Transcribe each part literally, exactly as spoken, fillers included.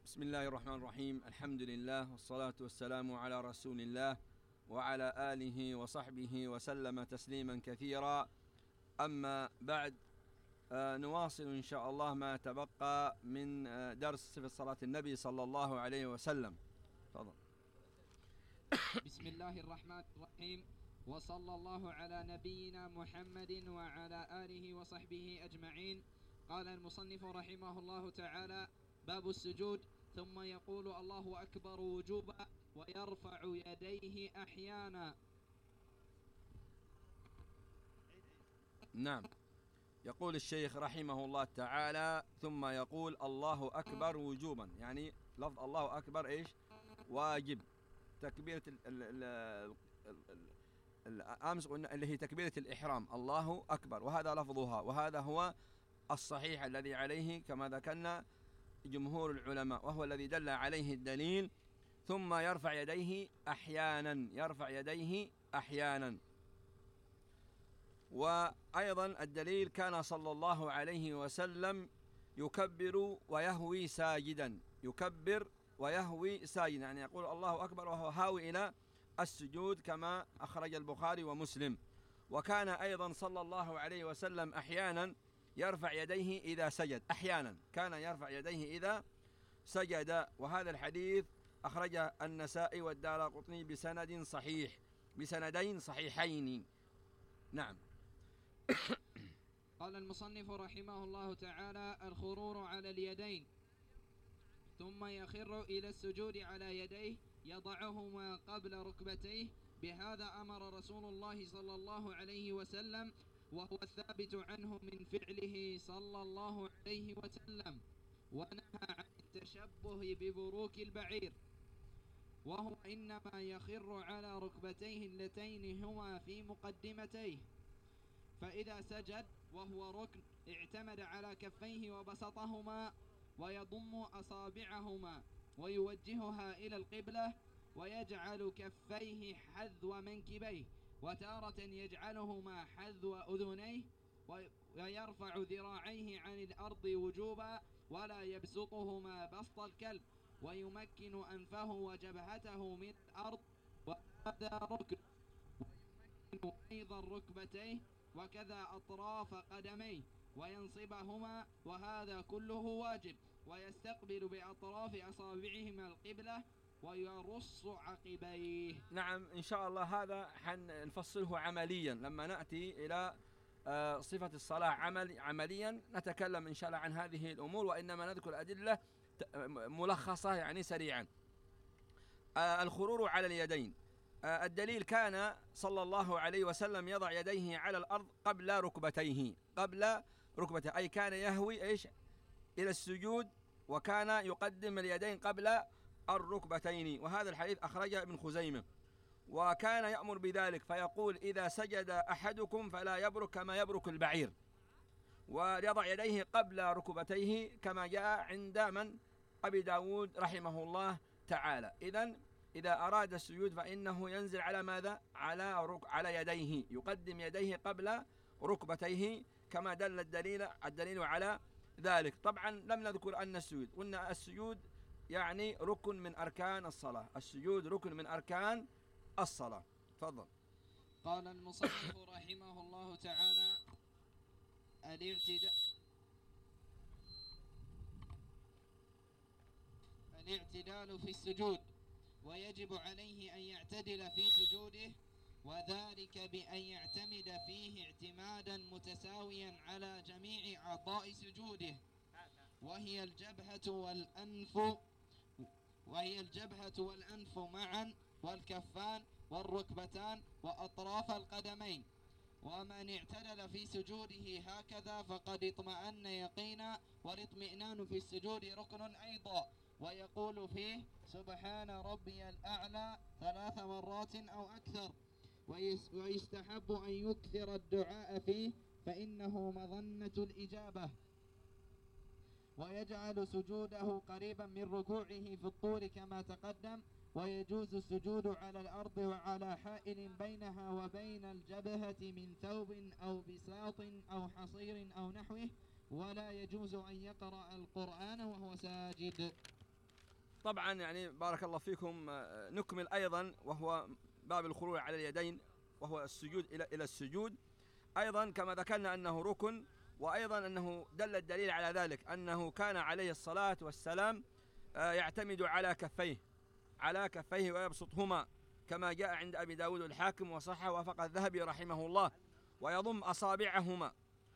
بسم الله الرحمن الرحيم. الحمد لله والصلاة والسلام على رسول الله وعلى آله وصحبه وسلم تسليما كثيرا. أما بعد، آه نواصل إن شاء الله ما تبقى من آه درس صفة صلاة النبي صلى الله عليه وسلم. تفضل. بسم الله الرحمن الرحيم، وصلى الله على نبينا محمد وعلى آله وصحبه أجمعين. قال المصنف رحمه الله تعالى: باب السجود. ثم يقول الله أكبر وجوبا ويرفع يديه أحيانا. نعم، يقول الشيخ رحمه الله تعالى: ثم يقول الله أكبر وجوبا، يعني لفظ الله أكبر إيش؟ واجب. تكبيرة ال ال ال ال أمس قلنا اللي هي تكبيرة الإحرام، الله أكبر، وهذا لفظها، وهذا هو الصحيح الذي عليه كما ذكرنا جمهور العلماء، وهو الذي دل عليه الدليل. ثم يرفع يديه أحيانا، يرفع يديه أحيانا. وأيضا الدليل كان صلى الله عليه وسلم يكبر ويهوي ساجدا، يكبر ويهوي ساجدا، يعني يقول الله أكبر وهو هاوي إلى السجود، كما أخرج البخاري ومسلم. وكان أيضا صلى الله عليه وسلم أحيانا يرفع يديه إذا سجد، أحيانا كان يرفع يديه إذا سجد. وهذا الحديث أخرج النسائي والدارقطني بسند صحيح، بسندين صحيحين. نعم. قال المصنف رحمه الله تعالى: الخرور على اليدين، ثم يخر إلى السجود على يديه يضعهما قبل ركبتيه. بهذا أمر رسول الله صلى الله عليه وسلم، وهو الثابت عنه من فعله صلى الله عليه وسلم. ونهى عن التشبه ببروك البعير، وهو إنما يخر على ركبتيه اللتين هما في مقدمتيه. فإذا سجد وهو ركن اعتمد على كفيه وبسطهما، ويضم أصابعهما ويوجهها إلى القبلة، ويجعل كفيه حذو منكبيه، وتارة يجعلهما حذو أذنيه، ويرفع ذراعيه عن الأرض وجوبا، ولا يبسطهما بسط الكلب، ويمكن أنفه وجبهته من الأرض، وهذا ركن. ويمكن أيضا ركبتيه، وكذا أطراف قدميه، وينصبهما، وهذا كله واجب. ويستقبل بأطراف أصابعهما القبلة، ويرص عقبيه. نعم، إن شاء الله هذا حنفصله عمليا لما نأتي إلى صفة الصلاة عمل عمليا، نتكلم إن شاء الله عن هذه الأمور، وإنما نذكر أدلة ملخصة يعني سريعا. الخرور على اليدين، الدليل كان صلى الله عليه وسلم يضع يديه على الأرض قبل ركبتيه، قبل ركبتيه، أي كان يهوي إيش إلى السجود، وكان يقدم اليدين قبل الركبتين. وهذا الحديث أخرجه ابن خزيمة. وكان يأمر بذلك فيقول: إذا سجد أحدكم فلا يبرك كما يبرك البعير، ويضع يديه قبل ركبتيه كما جاء عند من؟ أبي داود رحمه الله تعالى. إذن إذا أراد السجود فإنه ينزل على ماذا؟ على رك... على يديه، يقدم يديه قبل ركبتيه، كما دل الدليل الدليل على ذلك. طبعا لم نذكر أن السجود، قلنا السجود يعني ركن من أركان الصلاة، السجود ركن من أركان الصلاة. تفضل. قال المصنف رحمه الله تعالى: الاعتداء الاعتدال في السجود، ويجب عليه أن يعتدل في سجوده، وذلك بأن يعتمد فيه اعتمادا متساويا على جميع أعضاء سجوده، وهي الجبهة والأنف وهي الجبهة والأنف معا، والكفان والركبتان وأطراف القدمين. ومن اعتدل في سجوده هكذا فقد اطمأن يقينا، والاطمئنان في السجود ركن أيضا. ويقول فيه: سبحان ربي الأعلى ثلاث مرات أو أكثر. ويستحب أن يكثر الدعاء فيه، فإنه مظنة الإجابة. ويجعل سجوده قريبا من ركوعه في الطول كما تقدم. ويجوز السجود على الأرض وعلى حائل بينها وبين الجبهة من ثوب أو بساط أو حصير أو نحوه. ولا يجوز أن يقرأ القرآن وهو ساجد. طبعا يعني بارك الله فيكم، نكمل أيضا وهو باب الخروج على اليدين، وهو السجود إلى إلى السجود. أيضا كما ذكرنا أنه ركن، وأيضا أنه دل الدليل على ذلك أنه كان عليه الصلاة والسلام يعتمد على كفيه على كفيه ويبسطهما كما جاء عند أبي داود الحاكم وصحه وافق الذهبي رحمه الله، ويضم أصابعهما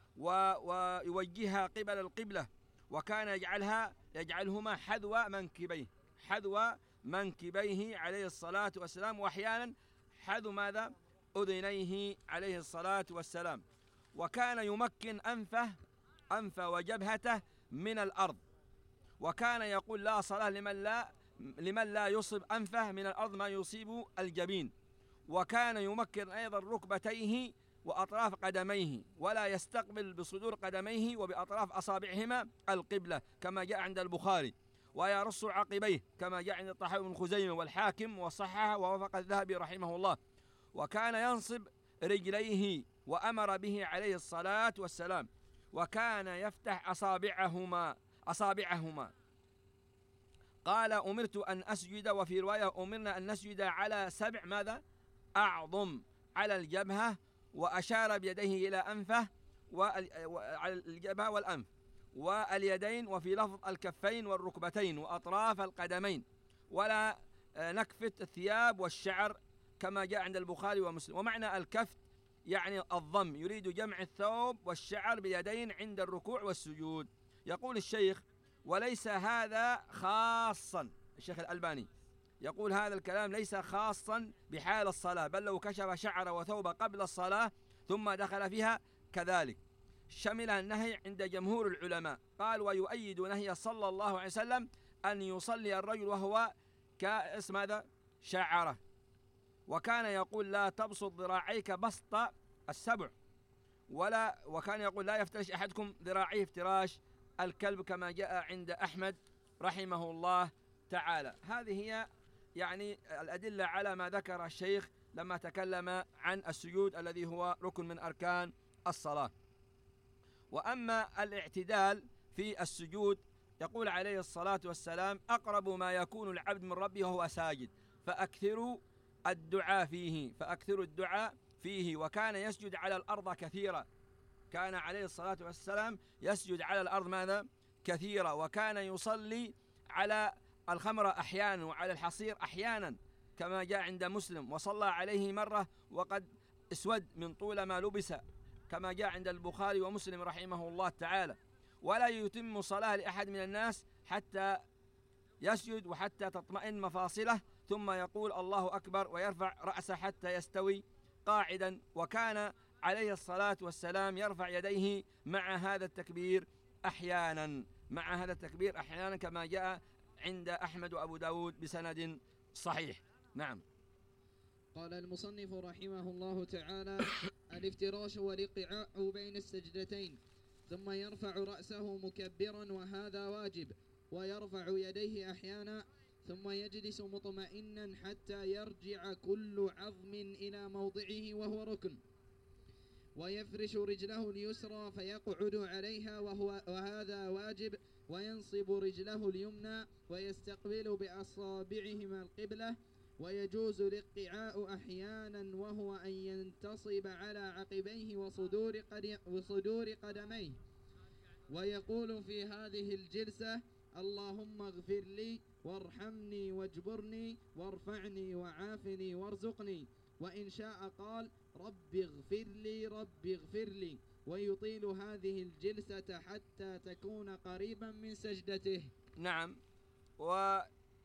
ويوجهها قبل القبلة، وكان يجعلها يجعلهما حذو منكبيه حذو منكبيه عليه الصلاة والسلام، وأحيانا حذو ماذا؟ أذنيه عليه الصلاة والسلام. وكان يمكن أنفه أنف وجبهته من الأرض، وكان يقول لا صلاة لمن لا لمن لا يصب أنفه من الأرض ما يصيب الجبين. وكان يمكن أيضا ركبتيه وأطراف قدميه، ولا يستقبل بصدور قدميه وبأطراف أصابعهما القبلة كما جاء عند البخاري، ويرص عقبيه كما جاء عند الطحاوي بن خزيمة والحاكم وصححه ووافق الذهبي رحمه الله. وكان ينصب رجليه وأمر به عليه الصلاة والسلام، وكان يفتح أصابعهما أصابعهما قال أمرت أن أسجد، وفي رواية أمرنا أن نسجد على سبع ماذا؟ أعظم على الجبهة، وأشار بيديه إلى أنفه وعلى الجبهة والأنف واليدين، وفي لفظ الكفين والركبتين وأطراف القدمين، ولا نكفت الثياب والشعر كما جاء عند البخاري ومسلم. ومعنى الكفت يعني الضم، يريد جمع الثوب والشعر بيدين عند الركوع والسجود. يقول الشيخ وليس هذا خاصا، الشيخ الألباني يقول هذا الكلام ليس خاصا بحال الصلاة، بل لو كشف شعر وثوب قبل الصلاة ثم دخل فيها كذلك شمل النهي عند جمهور العلماء. قال ويؤيد نهي صلى الله عليه وسلم أن يصلي الرجل وهو كأس ماذا؟ شعره. وكان يقول لا تبسط ذراعيك بسط السبع، ولا وكان يقول لا يفترش أحدكم ذراعيه افتراش الكلب كما جاء عند أحمد رحمه الله تعالى. هذه هي يعني الأدلة على ما ذكر الشيخ لما تكلم عن السجود الذي هو ركن من أركان الصلاة. وأما الاعتدال في السجود يقول عليه الصلاة والسلام أقرب ما يكون العبد من ربه وهو ساجد فأكثروا الدعاء فيه فأكثروا الدعاء فيه وكان يسجد على الأرض كثيرا، كان عليه الصلاة والسلام يسجد على الأرض ماذا؟ كثيرا. وكان يصلي على الخمر أحيانا وعلى الحصير أحيانا كما جاء عند مسلم، وصلى عليه مرة وقد اسود من طول ما لبس كما جاء عند البخاري ومسلم رحمه الله تعالى. ولا يتم صلاة لأحد من الناس حتى يسجد وحتى تطمئن مفاصله ثم يقول الله أكبر ويرفع رأسه حتى يستوي قاعدا. وكان عليه الصلاة والسلام يرفع يديه مع هذا التكبير أحيانا مع هذا التكبير أحيانا كما جاء عند أحمد وأبو داود بسند صحيح. نعم. قال المصنف رحمه الله تعالى الافتراش والإقعاء بين السجدتين، ثم يرفع رأسه مكبرا وهذا واجب، ويرفع يديه أحيانا، ثم يجلس مطمئنا حتى يرجع كل عظم إلى موضعه وهو ركن، ويفرش رجله اليسرى فيقعد عليها وهو وهذا واجب، وينصب رجله اليمنى ويستقبل بأصابعهما القبلة، ويجوز الاقعاء أحيانا وهو أن ينتصب على عقبيه وصدور, قد وصدور قدميه، ويقول في هذه الجلسة اللهم اغفر لي وارحمني واجبرني وارفعني وعافني وارزقني، وإن شاء قال رب اغفر لي رب اغفر لي، ويطيل هذه الجلسة حتى تكون قريبا من سجدته. نعم. و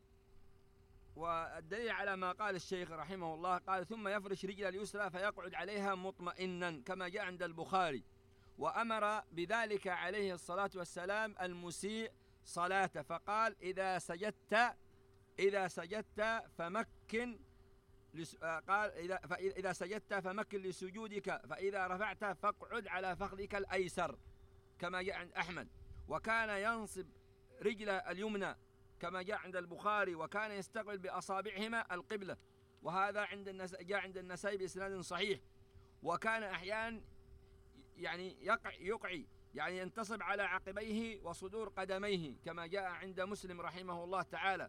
والدليل على ما قال الشيخ رحمه الله قال ثم يفرش رجل اليسرى فيقعد عليها مطمئنا كما جاء عند البخاري، وأمر بذلك عليه الصلاة والسلام المسيء صلاته فقال إذا سجدت إذا سجدت فمكن قال إذا فإذا سجدت فمكن لسجودك، فإذا رفعت فاقعد على فخذك الأيسر كما جاء عند أحمد. وكان ينصب رجل اليمنى كما جاء عند البخاري، وكان يستقبل بأصابعهما القبلة، وهذا عند النس... جاء عند النسائي بإسناد صحيح. وكان أحيانا يعني يقع يقعي يعني ينتصب على عقبيه وصدور قدميه كما جاء عند مسلم رحمه الله تعالى.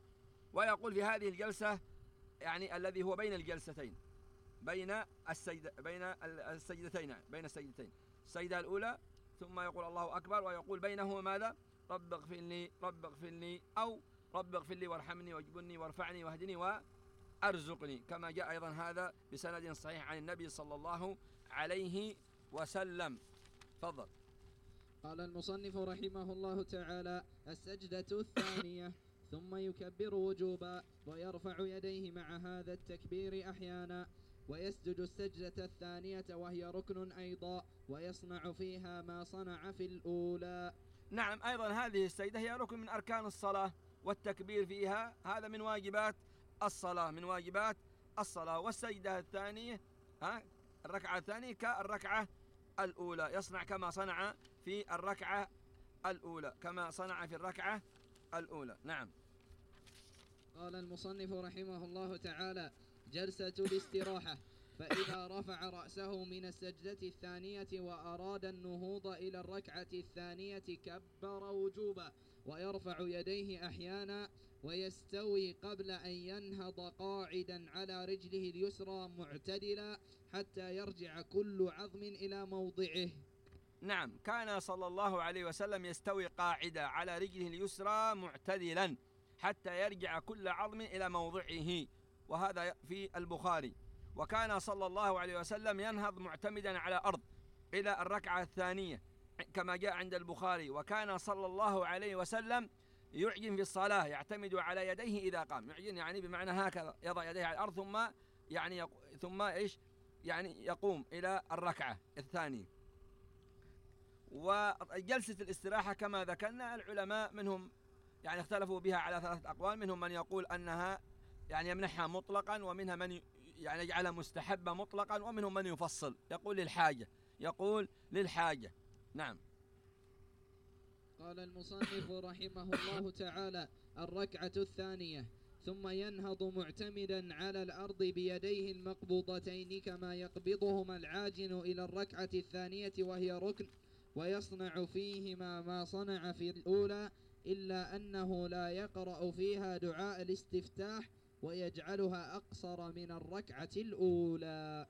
ويقول في هذه الجلسة يعني الذي هو بين الجلستين، بين السجد بين السجدتين بين السجدتين السجدة الأولى، ثم يقول الله أكبر، ويقول بينهما ماذا؟ رب اغفر لي رب اغفر لي، أو رب اغفر لي وارحمني واجبرني وارفعني واهدني وارزقني، كما جاء أيضا هذا بسند صحيح عن النبي صلى الله عليه وسلم. تفضل. قال المصنف رحمه الله تعالى: السجدة الثانية. ثم يكبر وجوبا ويرفع يديه مع هذا التكبير أحيانا، ويسجد السجدة الثانية وهي ركن أيضا، ويصنع فيها ما صنع في الأولى. نعم، أيضا هذه السجدة هي ركن من أركان الصلاة، والتكبير فيها هذا من واجبات الصلاة من واجبات الصلاة. والسجدة الثانية ها الركعة الثانية كالركعة الأولى، يصنع كما صنع في الركعة الأولى كما صنع في الركعة الأولى. نعم. قال المصنف رحمه الله تعالى: جلسة الاستراحة. فإذا رفع رأسه من السجدة الثانية وأراد النهوض إلى الركعة الثانية كبر وجوبا، ويرفع يديه أحيانا، ويستوي قبل أن ينهض قاعدا على رجله اليسرى معتدلا حتى يرجع كل عظم إلى موضعه. نعم، كان صلى الله عليه وسلم يستوي قاعدا على رجله اليسرى معتدلا حتى يرجع كل عظم إلى موضعه، وهذا في البخاري. وكان صلى الله عليه وسلم ينهض معتمدا على الأرض إلى الركعة الثانية كما جاء عند البخاري. وكان صلى الله عليه وسلم يعجن في الصلاة، يعتمد على يديه إذا قام. يعجن يعني بمعنى هكذا، يضع يديه على الأرض ثم يعني يق... ثم إيش يعني يقوم إلى الركعة الثانية. وجلسة الاستراحة كما ذكرنا العلماء منهم يعني اختلفوا بها على ثلاثة أقوال، منهم من يقول أنها يعني يمنحها مطلقا، ومنها من يعني يجعلها مستحبة مطلقا، ومنهم من يفصل يقول للحاجة يقول للحاجة. نعم. قال المصنف رحمه الله تعالى: الركعة الثانية. ثم ينهض معتمدا على الأرض بيديه المقبوضتين كما يقبضهما العاجن إلى الركعة الثانية وهي ركن، ويصنع فيهما ما صنع في الأولى، إلا أنه لا يقرأ فيها دعاء الاستفتاح، ويجعلها أقصر من الركعة الأولى.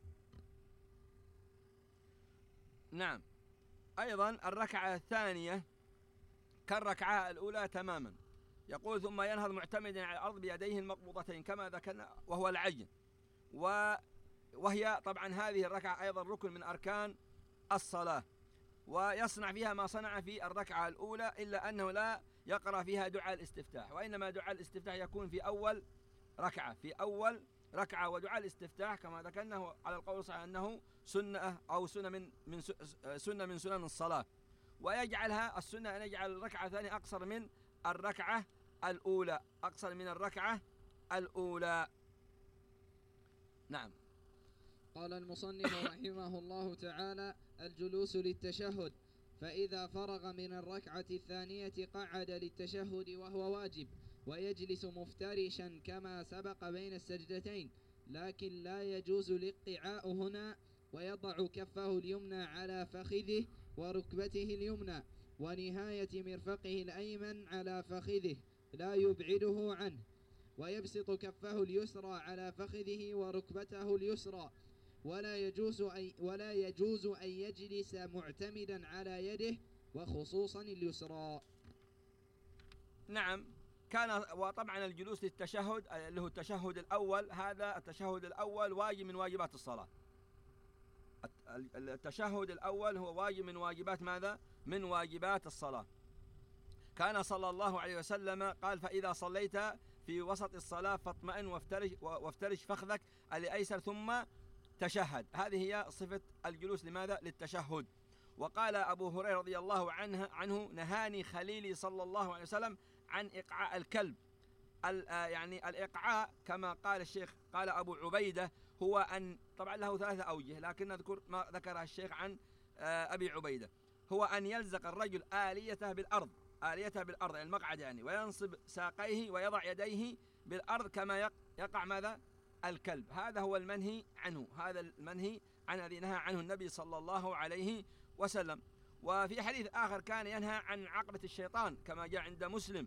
نعم. أيضا الركعة الثانية كالركعة الأولى تماما. يقول: ثم ينهض معتمدا على الأرض بيديه المقبوضتين كما ذكرنا وهو العجن، وهي طبعا هذه الركعة أيضا ركن من أركان الصلاة، ويصنع فيها ما صنع في الركعة الأولى، إلا أنه لا يقرأ فيها دعاء الاستفتاح، وإنما دعاء الاستفتاح يكون في أول ركعة في أول ركعة ودعاء الاستفتاح كما ذكرنا على القول الصحيح أنه سنة أو سنة من من سنة من سنن الصلاة، ويجعلها السنة أن يجعل الركعة الثانية أقصر من الركعة الأولى أقصر من الركعة الأولى. نعم. قال المصنف رحمه الله تعالى: الجلوس للتشهد. فإذا فرغ من الركعة الثانية قعد للتشهد وهو واجب، ويجلس مفترشا كما سبق بين السجدتين، لكن لا يجوز الاقعاء هنا، ويضع كفه اليمنى على فخذه وركبته اليمنى ونهاية مرفقه الأيمن على فخذه لا يبعده عنه، ويبسط كفه اليسرى على فخذه وركبته اليسرى، ولا يجوز أن ولا يجوز أن يجلس معتمدا على يده وخصوصا اليسرى. نعم. كان وطبعا الجلوس للتشهد اللي هو التشهد الأول، هذا التشهد الأول واجب من واجبات الصلاة. التشهد الأول هو واجب من واجبات ماذا؟ من واجبات الصلاة. كان صلى الله عليه وسلم قال: فإذا صليت في وسط الصلاة فاطمئن وافترش, وافترش فخذك الأيسر ثم تشهد. هذه هي صفة الجلوس لماذا؟ للتشهد. وقال أبو هريرة رضي الله عنه, عنه نهاني خليلي صلى الله عليه وسلم عن إقعاء الكلب. يعني الإقعاء كما قال الشيخ قال أبو عبيدة هو أن طبعا له ثلاثة أوجه، لكن نذكر ما ذكرها الشيخ عن أبي عبيدة، هو أن يلزق الرجل آليته بالأرض آليته بالأرض يعني المقعد يعني، وينصب ساقيه ويضع يديه بالأرض كما يقع ماذا؟ الكلب. هذا هو المنهي عنه هذا المنهي عن الذي نهى عنه النبي صلى الله عليه وسلم. وفي حديث آخر كان ينهى عن عقبة الشيطان كما جاء عند مسلم.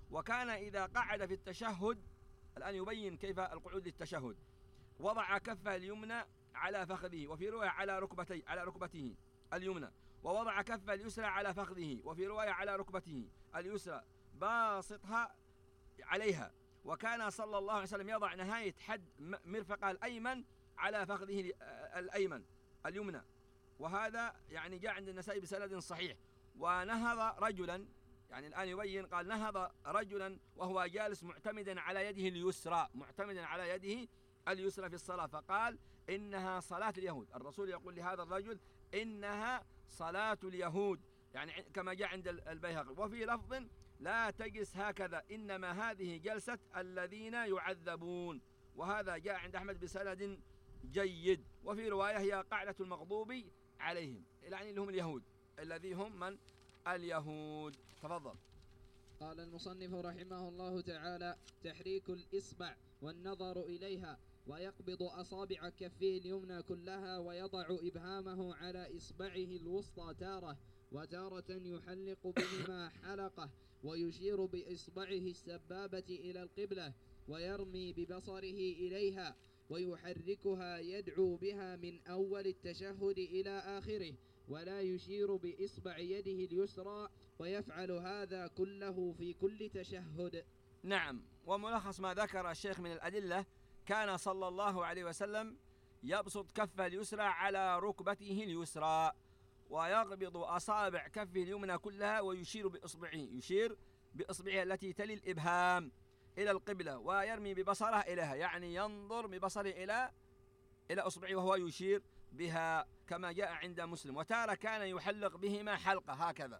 وكان إذا قعد في التشهد، الآن يبين كيف القعود للتشهد، وضع كفه اليمنى على فخذه، وفي رواية على ركبتي على ركبته اليمنى، ووضع كفه اليسرى على فخذه، وفي رواية على ركبته اليسرى باسطها عليها. وكان صلى الله عليه وسلم يضع نهاية حد مرفقه الأيمن على فخذه الأيمن اليمنى، وهذا يعني جاء عند النسائي بسند صحيح. ونهض رجلا، يعني الآن يبين، قال نهض رجلا وهو جالس معتمدا على يده اليسرى، معتمدا على يده اليسرى في الصلاة، فقال إنها صلاة اليهود. الرسول يقول لهذا الرجل إنها صلاة اليهود، يعني كما جاء عند البيهقي. وفي لفظ لا تجلس هكذا، إنما هذه جلسة الذين يعذبون، وهذا جاء عند أحمد بسند جيد. وفي رواية هي قاعدة المغضوب عليهم، يعني اللي هم اليهود، الذي هم من اليهود. تفضل. قال المصنف رحمه الله تعالى: تحريك الإصبع والنظر إليها، ويقبض أصابع كفيه اليمنى كلها، ويضع إبهامه على إصبعه الوسطى تارة، وتارة يحلق بهما حلقة، ويشير بإصبعه السبابة إلى القبلة، ويرمي ببصره إليها، ويحركها يدعو بها من أول التشهد إلى آخره، ولا يشير بإصبع يده اليسرى، ويفعل هذا كله في كل تشهد. نعم. وملخص ما ذكر الشيخ من الأدلة: كان صلى الله عليه وسلم يبسط كفه اليسرى على ركبته اليسرى، ويقبض أصابع كفه اليمنى كلها، ويشير بإصبعه يشير بإصبعه التي تلي الإبهام إلى القبلة، ويرمي ببصره إليها، يعني ينظر ببصره إلى إلى أصبعه وهو يشير بها، كما جاء عند مسلم. وتارة كان يحلق بهما حلقة هكذا.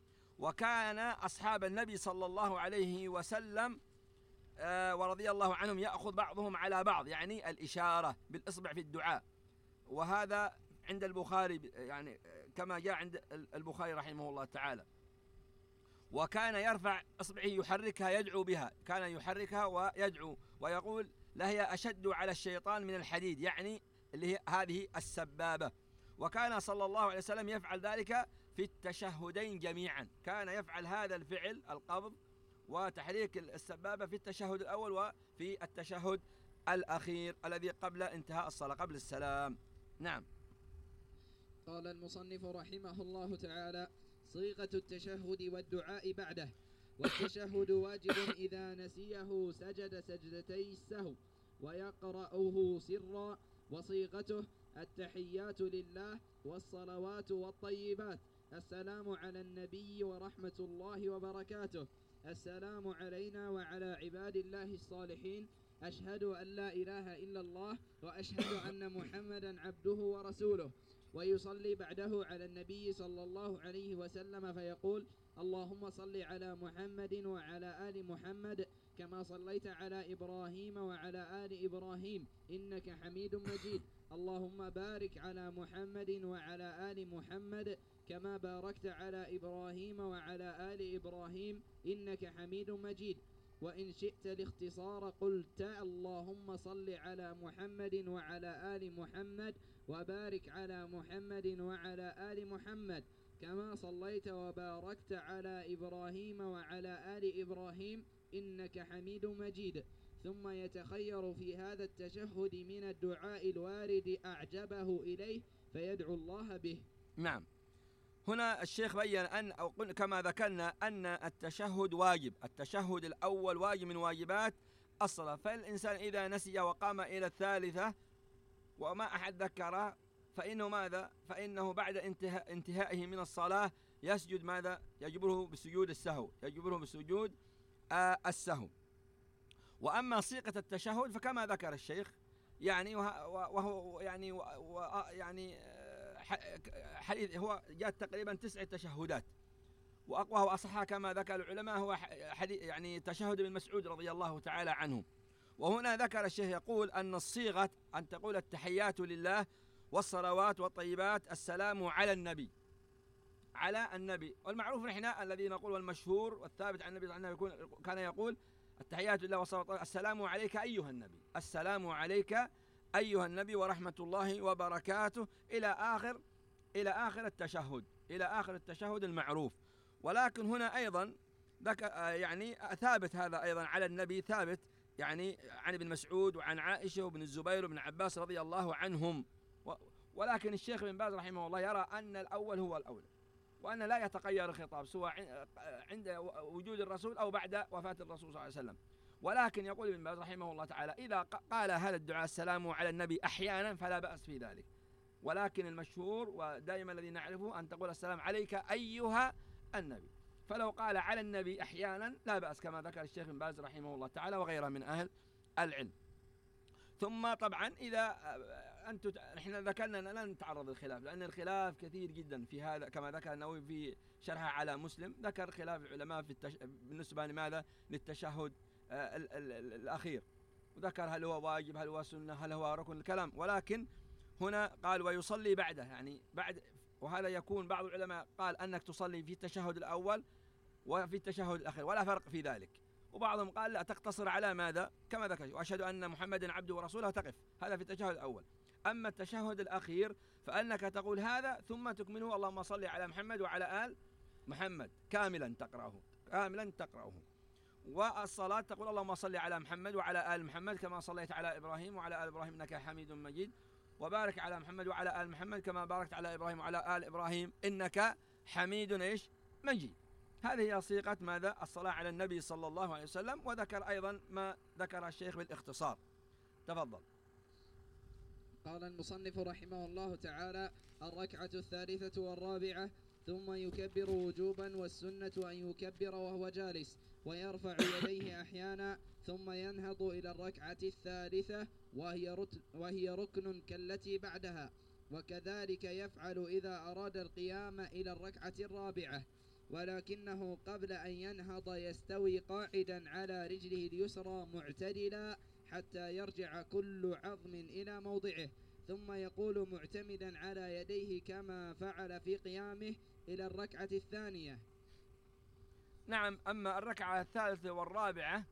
وكان أصحاب النبي صلى الله عليه وسلم آه ورضي الله عنهم يأخذ بعضهم على بعض، يعني الإشارة بالإصبع في الدعاء، وهذا عند البخاري، يعني كما جاء عند البخاري رحمه الله تعالى. وكان يرفع إصبعه يحركها يدعو بها، كان يحركها ويدعو ويقول: لهي أشد على الشيطان من الحديد، يعني اللي هي هذه السبابة. وكان صلى الله عليه وسلم يفعل ذلك في التشهدين جميعا، كان يفعل هذا الفعل، القبض وتحريك السبابة، في التشهد الأول وفي التشهد الأخير الذي قبل انتهاء الصلاة، قبل السلام. نعم. قال المصنف رحمه الله تعالى: صيغة التشهد والدعاء بعده. والتشهد واجب إذا نسيه سجد سجدتي السهو، ويقرأه سرا. وصيغته: التحيات لله والصلوات والطيبات، السلام على النبي ورحمة الله وبركاته، السلام علينا وعلى عباد الله الصالحين، أشهد أن لا إله إلا الله وأشهد أن محمدا عبده ورسوله. ويصلي بعده على النبي صلى الله عليه وسلم فيقول: اللهم صل على محمد وعلى آل محمد كما صليت على إبراهيم وعلى آل إبراهيم إنك حميد مجيد، اللهم بارك على محمد وعلى آل محمد كما باركت على إبراهيم وعلى آل إبراهيم إنك حميد مجيد. وإن شئت الاختصار قلت: اللهم صل على محمد وعلى آل محمد وبارك على محمد وعلى آل محمد كما صليت وباركت على إبراهيم وعلى آل إبراهيم إنك حميد مجيد. ثم يتخير في هذا التشهد من الدعاء الوارد أعجبه إليه فيدعو الله به. نعم. هنا الشيخ بيّن أن أو كما ذكرنا أن التشهد واجب، التشهد الأول واجب من واجبات الصلاة، فالإنسان إذا نسي وقام إلى الثالثة وما أحد ذكره فإنه ماذا؟ فإنه بعد انتهاء انتهائه من الصلاة يسجد ماذا؟ يجبره بسجود السهو، يجبره بسجود آه السهو. وأما صيغة التشهد فكما ذكر الشيخ، يعني وهو يعني يعني حديث هو جاء تقريبا تسع تشهدات، وأقوى وأصحها كما ذكر العلماء هو حديث يعني تشهد ابن مسعود رضي الله تعالى عنه. وهنا ذكر الشيخ يقول أن الصيغة أن تقول التحيات لله والصلوات والطيبات، السلام على النبي، على النبي. والمعروف نحن الذي نقول والمشهور والثابت عن النبي أنه يكون كان يقول التحيات لله والصلوات، السلام عليك أيها النبي، السلام عليك أيها النبي ورحمة الله وبركاته إلى آخر إلى آخر التشهد، إلى آخر التشهد المعروف. ولكن هنا أيضا ذاك يعني ثابت هذا أيضا على النبي، ثابت يعني عن ابن مسعود وعن عائشة وابن الزبير وابن عباس رضي الله عنهم. ولكن الشيخ بن باز رحمه الله يرى أن الأول هو الأولى، وأن لا يتغير الخطاب سواء عند وجود الرسول أو بعد وفاة الرسول صلى الله عليه وسلم. ولكن يقول ابن باز رحمه الله تعالى إذا قال هذا الدعاء السلام على النبي أحيانا فلا بأس في ذلك، ولكن المشهور ودائما الذي نعرفه أن تقول السلام عليك أيها النبي. فلو قال على النبي أحيانا لا بأس، كما ذكر الشيخ بن باز رحمه الله تعالى وغيره من أهل العلم. ثم طبعا إذا أنتم إحنا ذكرنا أن لا نتعرض للخلاف، لأن الخلاف كثير جدا في هذا، كما ذكر النووي في شرحه على مسلم، ذكر خلاف العلماء في التش... بالنسبة لماذا للتشهد ال... ال... ال... الأخير، وذكر هل هو واجب هل هو سنة هل هو ركن الكلام. ولكن هنا قال ويصلي بعده، يعني بعد، وهذا يكون بعض العلماء قال أنك تصلي في التشهد الأول وفي التشهد الأخير ولا فرق في ذلك، وبعضهم قال لا تقتصر على ماذا كما ذكر وأشهد أن محمدا عبده ورسوله تقف، هذا في التشهد الأول. أما التشهد الأخير فأنك تقول هذا ثم تكمله اللهم صل على محمد وعلى آل محمد كاملا تقرأه كاملا تقرأه. والصلاة تقول اللهم صل على محمد وعلى آل محمد كما صليت على إبراهيم وعلى آل إبراهيم إنك حميد مجيد، وبارك على محمد وعلى آل محمد كما باركت على إبراهيم وعلى آل إبراهيم إنك حميد إيش مجيد. هذه هي صيغة ماذا الصلاة على النبي صلى الله عليه وسلم. وذكر أيضا ما ذكر الشيخ بالاختصار. تفضل. قال المصنف رحمه الله تعالى: الركعة الثالثة والرابعة، ثم يكبر وجوبا، والسنة أن يكبر وهو جالس ويرفع يديه أحيانا، ثم ينهض إلى الركعة الثالثة وهي, وهي ركن كالتي بعدها، وكذلك يفعل إذا أراد القيام إلى الركعة الرابعة، ولكنه قبل أن ينهض يستوي قاعدا على رجله اليسرى معتدلا حتى يرجع كل عظم إلى موضعه، ثم يقول معتمدا على يديه كما فعل في قيامه إلى الركعة الثانية. نعم. أما الركعة الثالثة والرابعة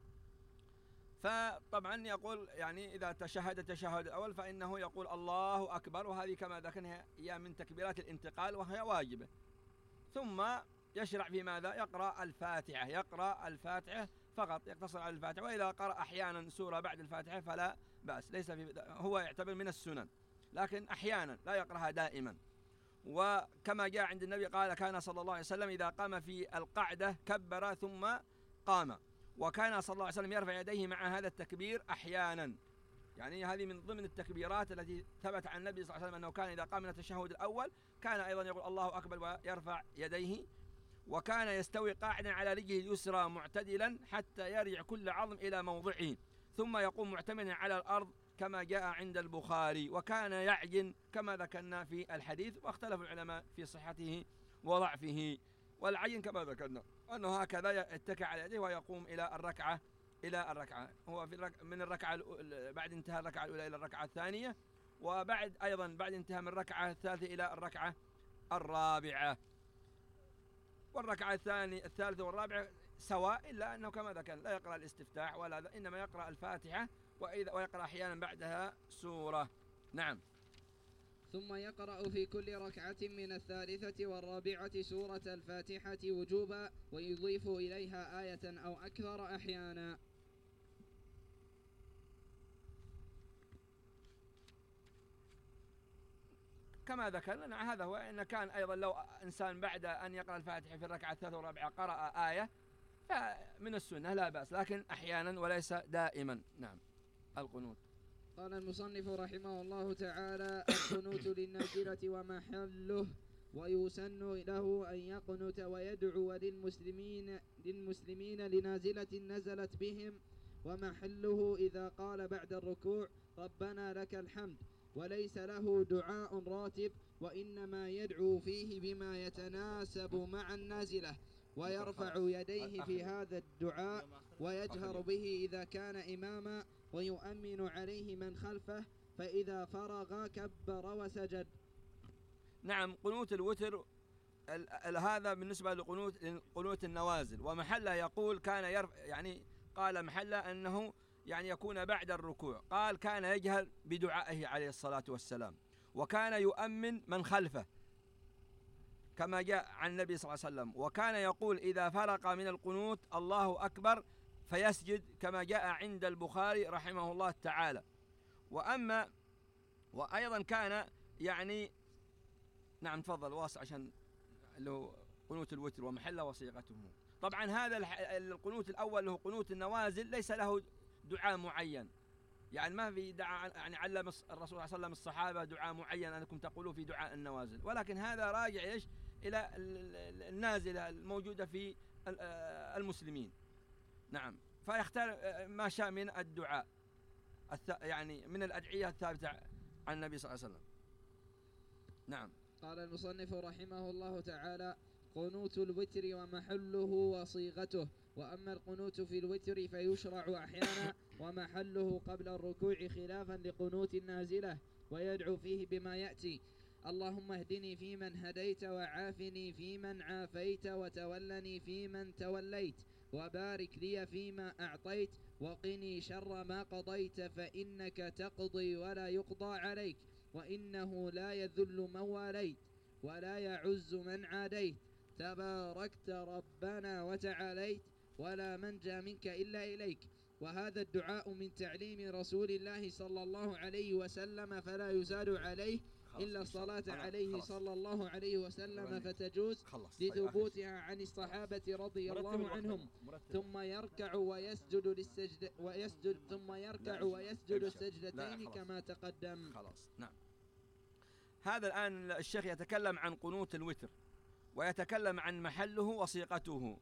فطبعا يقول يعني إذا تشهد التشهد الأول فإنه يقول الله أكبر، وهذه كما ذكرنا هي من تكبيرات الانتقال وهي واجبة، ثم يشرع في ماذا يقرأ الفاتحة يقرأ الفاتحة فقط، يقتصر على الفاتحة، وإذا قرأ أحيانا سورة بعد الفاتحة فلا بأس، ليس في هو يعتبر من السنن، لكن أحيانا لا يقرأها دائما. وكما جاء عند النبي قال كان صلى الله عليه وسلم إذا قام في القعدة كبر ثم قام، وكان صلى الله عليه وسلم يرفع يديه مع هذا التكبير أحيانا، يعني هذه من ضمن التكبيرات التي ثبت عن النبي صلى الله عليه وسلم أنه كان إذا قام من التشهد الأول كان أيضا يقول الله أكبر ويرفع يديه، وكان يستوي قاعدا على رجله اليسرى معتدلا حتى يرجع كل عظم إلى موضعه، ثم يقوم معتمدا على الأرض كما جاء عند البخاري، وكان يعجن كما ذكرنا في الحديث، واختلف العلماء في صحته وضعفه. والعجن كما ذكرنا أنه هكذا يتكئ على يديه ويقوم إلى الركعة إلى الركعة هو في الرك... من الركعة بعد انتهاء الركعة الأولى إلى الركعة الثانية، وبعد أيضا بعد انتهاء من الركعة الثالثة إلى الركعة الرابعة. والركعة الثانية الثالثة والرابعة سواء، إلا أنه كما ذكر لا يقرأ الاستفتاح ولا، إنما يقرأ الفاتحة وإذا ويقرأ أحيانا بعدها سورة. نعم. ثم يقرأ في كل ركعة من الثالثة والرابعة سورة الفاتحة وجوبا، ويضيف إليها آية أو أكثر أحيانا. كما ذكرنا هذا هو، إن كان أيضا لو إنسان بعد أن يقرأ الفاتحة في الركعة الثالثة والرابعة قرأ آية فمن السنة لا بأس، لكن أحيانا وليس دائما. نعم. القنوت. قال المصنف رحمه الله تعالى: القنوت للنازلة ومحله، ويسن له أن يقنت ويدعو للمسلمين للمسلمين لنازلة نزلت بهم، ومحله إذا قال بعد الركوع ربنا لك الحمد، وليس له دعاء راتب، وإنما يدعو فيه بما يتناسب مع النازلة، ويرفع يديه في هذا الدعاء ويجهر به إذا كان إماما، ويؤمن عليه من خلفه، فإذا فرغ كبر وسجد. نعم. قنوت الوتر هذا بالنسبة لقنوت قنوت النوازل، ومحله يقول كان يرفع، يعني قال محله أنه يعني يكون بعد الركوع، قال كان يجهر بدعائه عليه الصلاة والسلام، وكان يؤمن من خلفه، كما جاء عن النبي صلى الله عليه وسلم. وكان يقول إذا فرق من القنوت الله أكبر فيسجد كما جاء عند البخاري رحمه الله تعالى. وأما وأيضا كان يعني نعم تفضل واصل عشان له قنوت الوتر ومحله وصيغته. طبعا هذا القنوت الأول له قنوت النوازل ليس له دعاء معين، يعني ما في دعاء يعني علم الرسول صلى الله عليه وسلم الصحابة دعاء معين أنكم تقولوا في دعاء النوازل، ولكن هذا راجع إيش إلى النازلة الموجودة في المسلمين. نعم، فيختار ما شاء من الدعاء يعني من الأدعية الثابتة عن النبي صلى الله عليه وسلم. نعم. قال المصنف رحمه الله تعالى: قنوت الوتر ومحله وصيغته. وأما القنوت في الوتر فيشرع أحيانا ومحله قبل الركوع خلافا لقنوت النازلة، ويدعو فيه بما يأتي: اللهم اهدني فيمن هديت، وعافني فيمن عافيت، وتولني فيمن توليت، وبارك لي فيما أعطيت، وقني شر ما قضيت، فإنك تقضي ولا يقضى عليك، وإنه لا يذل من واليت ولا يعز من عاديت، تباركت ربنا وتعاليت، ولا منجى منك إلا إليك. وهذا الدعاء من تعليم رسول الله صلى الله عليه وسلم، فلا يزاد عليه إلا الصلاة عليه صلى الله عليه وسلم، فتجوز لثبوتها عن الصحابة رضي الله عنهم. ثم يركع ويسجد للسجد ويسجد ثم يركع ويسجد السجدتين كما تقدم. خلاص. نعم. هذا الآن الشيخ يتكلم عن قنوت الوتر ويتكلم عن محله وصيغته.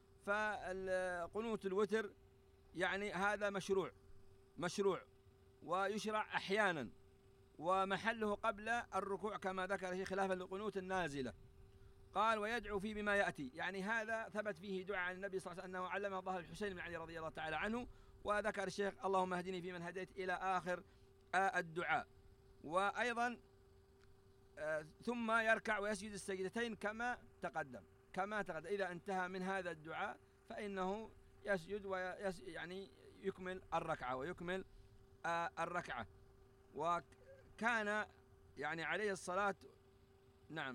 فقنوت الوتر يعني هذا مشروع مشروع ويشرع أحيانا، ومحله قبل الركوع كما ذكر الشيخ خلافا لقنوت النازلة. قال ويدعو فيه بما يأتي، يعني هذا ثبت فيه دعاء عن النبي صلى الله عليه وسلم أنه علمه الله الحسين بن علي رضي الله تعالى عنه، وذكر الشيخ اللهم اهدني فيمن هديت إلى آخر الدعاء. وأيضا ثم يركع ويسجد السجدتين كما تقدم كما تقدم إذا انتهى من هذا الدعاء فإنه يسجد ويس يعني يكمل الركعة ويكمل الركعة. وكان يعني عليه الصلاة. نعم.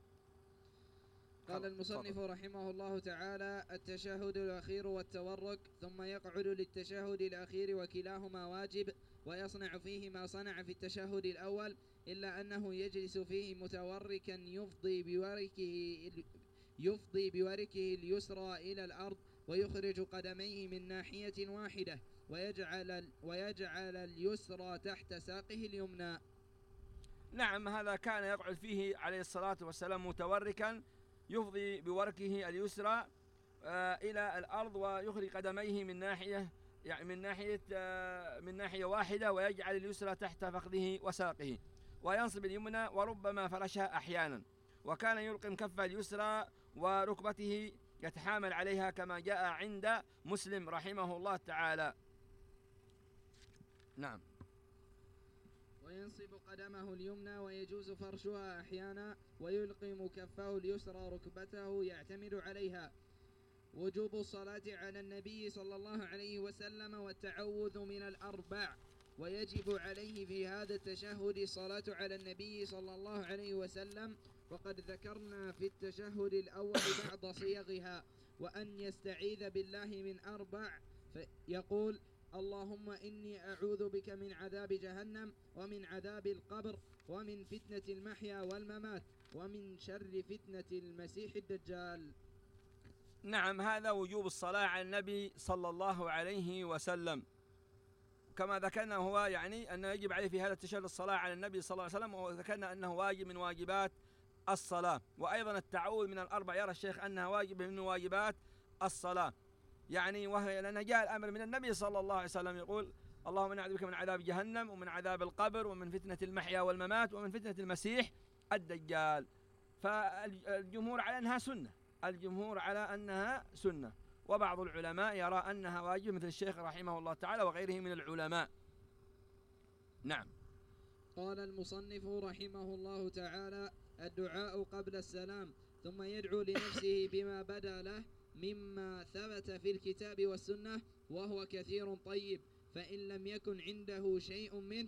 قال المصنف رحمه الله تعالى: التشهد الأخير والتورك، ثم يقعد للتشهد الأخير، وكلاهما واجب، ويصنع فيه ما صنع في التشهد الأول، إلا أنه يجلس فيه متوركا يفضي بوركه يفضي بوركه اليسرى إلى الأرض، ويخرج قدميه من ناحية واحدة، ويجعل ويجعل اليسرى تحت ساقه اليمنى. نعم، هذا كان يقعد فيه عليه الصلاة والسلام متوركا يفضي بوركه اليسرى آه إلى الأرض، ويخرج قدميه من ناحية يعني من ناحية آه من ناحية واحدة، ويجعل اليسرى تحت فخذه وساقه، وينصب اليمنى وربما فرشها أحيانا. وكان يلقم كف اليسرى وركبته يتحامل عليها كما جاء عند مسلم رحمه الله تعالى. نعم. وينصب قدمه اليمنى ويجوز فرشها أحيانا، ويلقم كفه اليسرى ركبته يعتمد عليها. وجوب الصلاة على النبي صلى الله عليه وسلم والتعوذ من الأربع. ويجب عليه في هذا التشهد الصلاة على النبي صلى الله عليه وسلم، وقد ذكرنا في التشهد الأول بعض صيغها. وأن يستعيذ بالله من أربع، فيقول: اللهم إني أعوذ بك من عذاب جهنم، ومن عذاب القبر، ومن فتنة المحيا والممات، ومن شر فتنة المسيح الدجال. نعم، هذا وجوب الصلاة على النبي صلى الله عليه وسلم. كما ذكرنا هو يعني أنه يجب عليه في هذا التشهد الصلاة على النبي صلى الله عليه وسلم، وذكرنا أنه واجب من واجبات الصلاة. وأيضا التعوذ من الأربع يرى الشيخ أنها واجب من واجبات الصلاة، يعني وهي لأن جاء الأمر من النبي صلى الله عليه وسلم يقول: اللهم نعوذ بك من عذاب جهنم، ومن عذاب القبر، ومن فتنة المحيا والممات، ومن فتنة المسيح الدجال. فالجمهور على أنها سنة الجمهور على أنها سنة وبعض العلماء يرى أنها واجب مثل الشيخ رحمه الله تعالى وغيره من العلماء. نعم. قال المصنف رحمه الله تعالى: الدعاء قبل السلام، ثم يدعو لنفسه بما بدا له مما ثبت في الكتاب والسنة، وهو كثير طيب، فإن لم يكن عنده شيء منه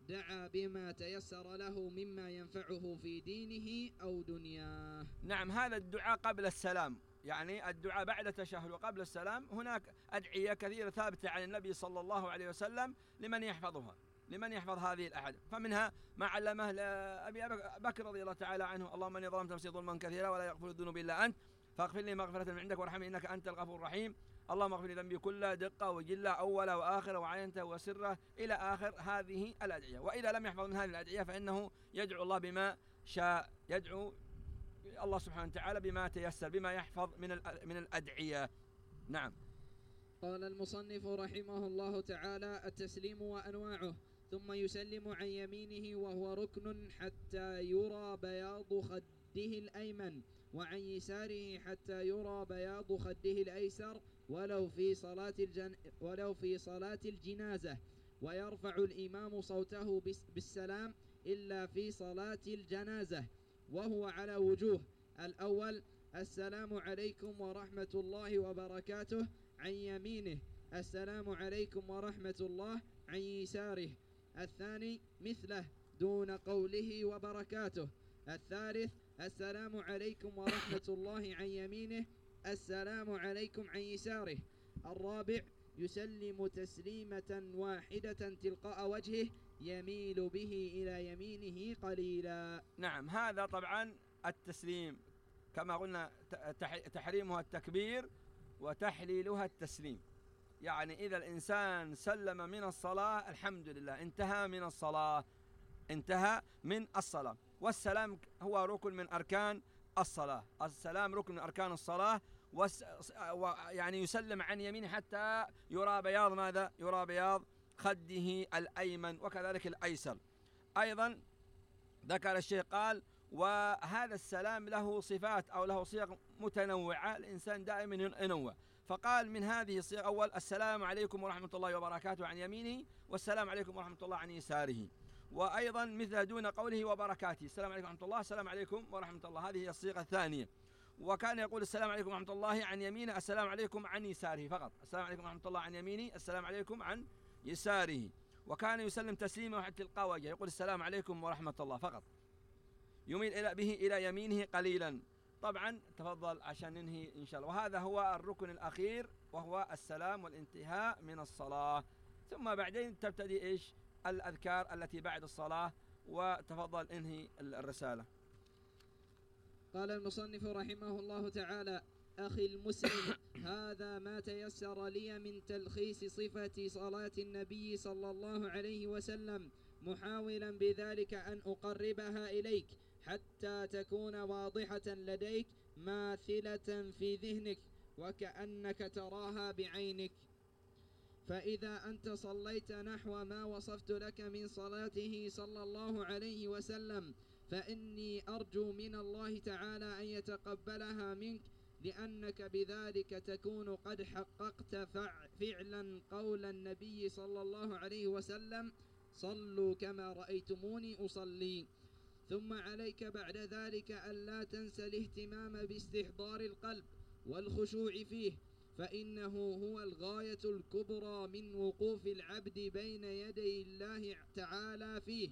دعا بما تيسر له مما ينفعه في دينه أو دنياه. نعم، هذا الدعاء قبل السلام، يعني الدعاء بعد التشهد وقبل السلام. هناك أدعية كثيرة ثابتة عن النبي صلى الله عليه وسلم لمن يحفظها، لمن يحفظ هذه الأحاديث. فمنها ما علمه لأبي بكر رضي الله تعالى عنه: اللهم إني ظلمت نفسي ظلما كثيرا ولا يغفر الذنوب إلا أنت فاغفر لي مغفرة من عندك وارحمني إنك أنت الغفور الرحيم. اللهم اغفر لي ذنبي كله دقة وجلة أوله وآخره وعينته وسره إلى آخر هذه الأدعية. وإذا لم يحفظ من هذه الأدعية فإنه يدعو الله بما شاء، يدعو الله سبحانه وتعالى بما تيسر، بما يحفظ من من الأدعية. نعم. قال المصنف رحمه الله تعالى: التسليم وأنواعه. ثم يسلم عن يمينه وهو ركن حتى يرى بياض خده الأيمن، وعن يساره حتى يرى بياض خده الأيسر، ولو في صلاة الجن ولو في صلاة الجنازة. ويرفع الإمام صوته بالسلام إلا في صلاة الجنازة، وهو على وجوه: الأول: السلام عليكم ورحمة الله وبركاته عن يمينه، السلام عليكم ورحمة الله عن يساره. الثاني مثله دون قوله وبركاته. الثالث: السلام عليكم ورحمة الله عن يمينه، السلام عليكم عن يساره. الرابع: يسلم تسليمة واحدة تلقاء وجهه يميل به إلى يمينه قليلا. نعم، هذا طبعا التسليم كما قلنا تحريمها التكبير وتحليلها التسليم. يعني إذا الإنسان سلم من الصلاة الحمد لله، انتهى من الصلاة، انتهى من الصلاة. والسلام هو ركن من أركان الصلاة، السلام ركن من أركان الصلاة. يعني يسلم عن يمينه حتى يرى بياض ماذا؟ يرى بياض خده الأيمن وكذلك الأيسر. أيضا ذكر الشيخ قال: وهذا السلام له صفات أو له صيغ متنوعة، الإنسان دائما ينوع. فقال من هذه الصيغ: أول: السلام عليكم ورحمة الله وبركاته عن يمينه، والسلام عليكم ورحمة الله عن يساره. وأيضا مثل دون قوله وبركاته: السلام عليكم ورحمة الله، السلام عليكم ورحمة الله. هذه هي الصيغة الثانية. وكان يقول: السلام عليكم ورحمة الله عن يمينه، السلام عليكم عن يساره فقط. السلام عليكم ورحمة الله عن يمينه، السلام عليكم عن يساره. وكان يسلم تسليما حتى تلقاء وجهه، يقول: السلام عليكم ورحمة الله فقط، يميل إلى به إلى يمينه قليلا. طبعا تفضل عشان ننهي إن شاء الله. وهذا هو الركن الأخير، وهو السلام والانتهاء من الصلاة. ثم بعدين تبتدي إيش؟ الأذكار التي بعد الصلاة. وتفضل انهي الرسالة. قال المصنف رحمه الله تعالى: أخي المسلم، هذا ما تيسر لي من تلخيص صفة صلاة النبي صلى الله عليه وسلم، محاولا بذلك أن أقربها إليك حتى تكون واضحة لديك ماثلة في ذهنك وكأنك تراها بعينك. فإذا أنت صليت نحو ما وصفت لك من صلاته صلى الله عليه وسلم، فإني أرجو من الله تعالى أن يتقبلها منك، لأنك بذلك تكون قد حققت فعلا قول النبي صلى الله عليه وسلم: صلوا كما رأيتموني أصلي. ثم عليك بعد ذلك ألا تنسى الاهتمام باستحضار القلب والخشوع فيه، فإنه هو الغاية الكبرى من وقوف العبد بين يدي الله تعالى فيه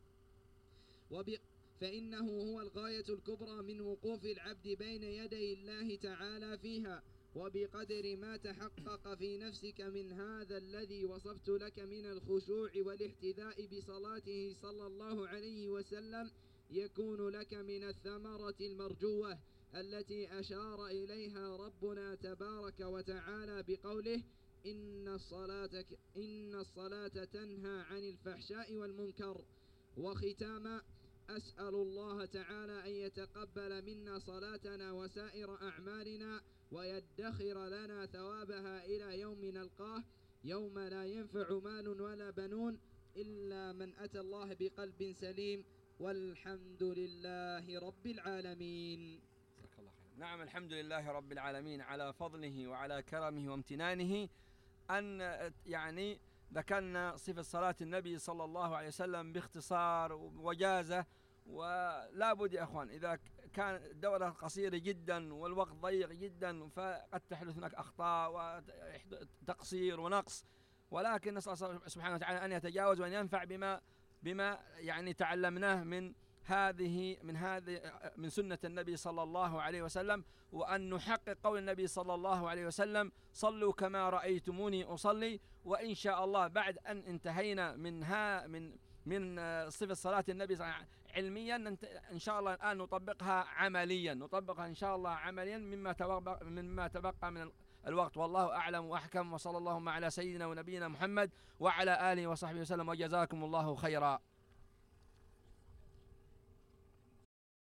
وب... فإنه هو الغاية الكبرى من وقوف العبد بين يدي الله تعالى فيها. وبقدر ما تحقق في نفسك من هذا الذي وصفت لك من الخشوع والاحتذاء بصلاته صلى الله عليه وسلم، يكون لك من الثمرة المرجوة التي أشار إليها ربنا تبارك وتعالى بقوله: إن الصلاة, إن الصلاة تنهى عن الفحشاء والمنكر. وختاما، أسأل الله تعالى أن يتقبل منا صلاتنا وسائر أعمالنا، ويدخر لنا ثوابها إلى يوم نلقاه، يوم لا ينفع مال ولا بنون إلا من أتى الله بقلب سليم، والحمد لله رب العالمين. نعم، الحمد لله رب العالمين على فضله وعلى كرمه وامتنانه أن يعني ذكرنا صفة صلاة النبي صلى الله عليه وسلم باختصار وجازة. ولا بد يا أخوان، إذا كان الدورة قصيرة جدا والوقت ضيق جدا فقد تحدث هناك أخطاء وتقصير ونقص، ولكن نسأل الله سبحانه وتعالى أن يتجاوز وأن ينفع بما بما يعني تعلمناه من هذه من هذه من سنة النبي صلى الله عليه وسلم، وأن نحقق قول النبي صلى الله عليه وسلم: صلوا كما رأيتموني أصلي. وإن شاء الله بعد أن انتهينا من ها من من صفة صلاة النبي صلى الله عليه وسلم علميا، إن شاء الله الآن نطبقها عمليا، نطبقها إن شاء الله عمليا مما تبقى مما تبقى من الوقت. والله أعلم وأحكم، وصلى اللهم على سيدنا ونبينا محمد وعلى آله وصحبه وسلم، وجزاكم الله خيرا.